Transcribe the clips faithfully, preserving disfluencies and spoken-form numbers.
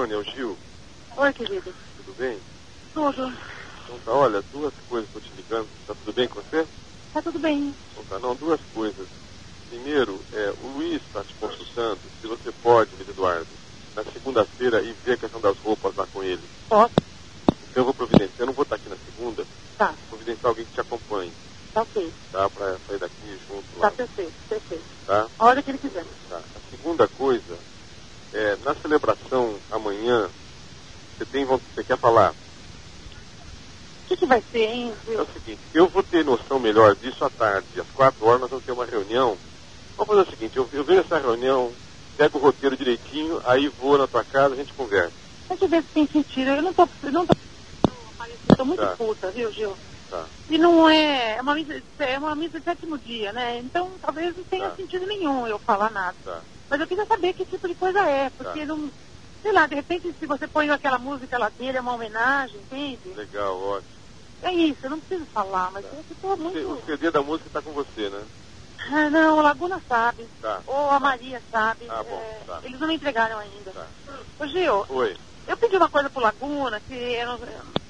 Rony, é o Gil. Oi, querido. Tudo bem? Tudo. Então tá, olha, duas coisas que eu tô te ligando. Tá tudo bem com você? Tá tudo bem. Então tá, não, duas coisas. Primeiro, é, o Luiz está te consultando se você pode, Luiz Eduardo, na segunda-feira e ver a questão das roupas lá com ele. Posso? Então eu vou providenciar, eu não vou estar aqui na segunda, Tá. providenciar alguém que te acompanhe, Tá ok. tá? Pra sair daqui junto lá. Tá perfeito, perfeito. Tá? A hora que ele quiser. Tá. A segunda coisa, é, na celebração amanhã, você tem você quer falar? O que, que vai ser, hein, É Gil? o seguinte, eu vou ter noção melhor disso à tarde, às quatro horas nós vamos ter uma reunião. Vamos fazer o seguinte, eu, eu vejo essa reunião, pego o roteiro direitinho, aí vou na tua casa, a gente conversa. Deixa eu ver se tem sentido. Eu não tô... Eu não tô... Eu tô muito Tá. puta, viu, Gil? Tá. E não é... É uma missa, é uma missa de sétimo dia, né? Então, talvez não tenha Tá. sentido nenhum eu falar nada. Tá. Mas eu queria saber que tipo de coisa é, porque Tá. não... Sei lá, de repente, se você põe aquela música lá dele, é uma homenagem, entende? Legal, ótimo. É isso, eu não preciso falar, mas Tá. eu tô O C- muito... O C D da música está com você, né? Ah, não, a Laguna sabe. Tá. Ou a Maria sabe. Ah, bom, É, tá. Eles não me entregaram ainda. Tá. Ô, Gil, Oi. eu pedi uma coisa pro Laguna, que eu não...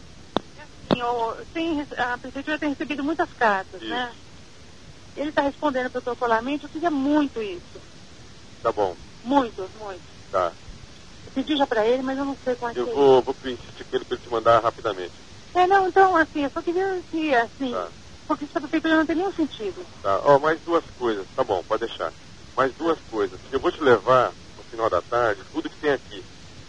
Assim, eu, tem, a prefeitura tem recebido muitas cartas, Isso. né? Ele está respondendo protocolarmente, eu queria muito isso. Tá bom. Muito, muito. Tá. Eu pedi já pra ele, mas eu não sei como é que Eu é. vou, vou insistir com ele para ele te mandar rapidamente. É, não, então, assim, eu só queria que, assim, Tá. porque essa prefeitura não tem nenhum sentido. Tá. Ó, mais duas coisas. Tá bom, pode deixar. Mais duas coisas. Eu vou te levar, no final da tarde, tudo que tem aqui.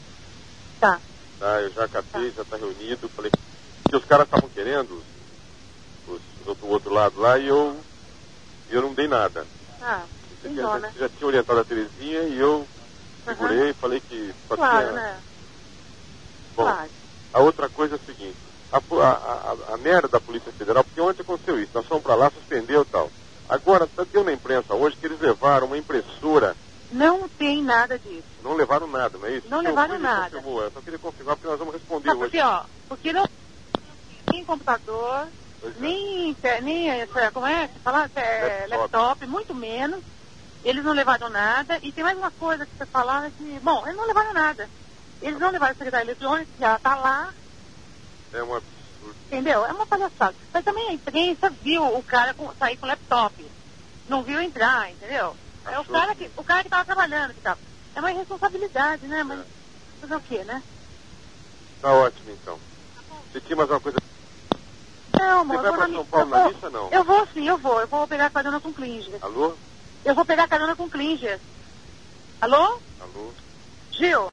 Tá. Tá? Eu já catei, já tá reunido. Falei que os caras estavam querendo, os, os do outro lado lá, e eu, e eu não dei nada. Ah, Você tem já, dó, já, né? já tinha orientado a Terezinha e eu segurei, falei que só Claro, tinha... né? Bom, Claro. a outra coisa é a seguinte, a, po- a, a, a merda da Polícia Federal, porque ontem aconteceu isso, nós fomos pra lá, suspendeu e tal. Agora, tá, deu na imprensa hoje que eles levaram uma impressora, Não tem nada disso. não levaram nada, não é isso? Não Porque o levaram William nada. confirmou, eu só queria confirmar porque nós vamos responder Sabe por hoje. quê, ó? Porque não nem computador, Pois é. nem, te- nem essa, como é que fala? É, Laptop. laptop, muito menos. Eles não levaram nada. E tem mais uma coisa que você falava que, bom, eles não levaram nada. Eles não levaram o secretário eletrônico, que já tá lá, É um absurdo. entendeu? É uma palhaçada. Mas também a imprensa viu o cara com, sair com laptop. Não viu entrar, entendeu? É o Achou cara que- que, o cara que tava trabalhando que tava. É uma irresponsabilidade, né? Mas É. fazer o quê, né? Tá ótimo, então. Você tinha mais uma coisa? Não, Você amor, vai eu vou pra na São mi- Paulo eu na vou- missa, não? Eu vou sim, eu vou. Eu vou pegar carona com Klinger. Alô? Eu vou pegar carona com Klinger. Alô? Alô? Gil?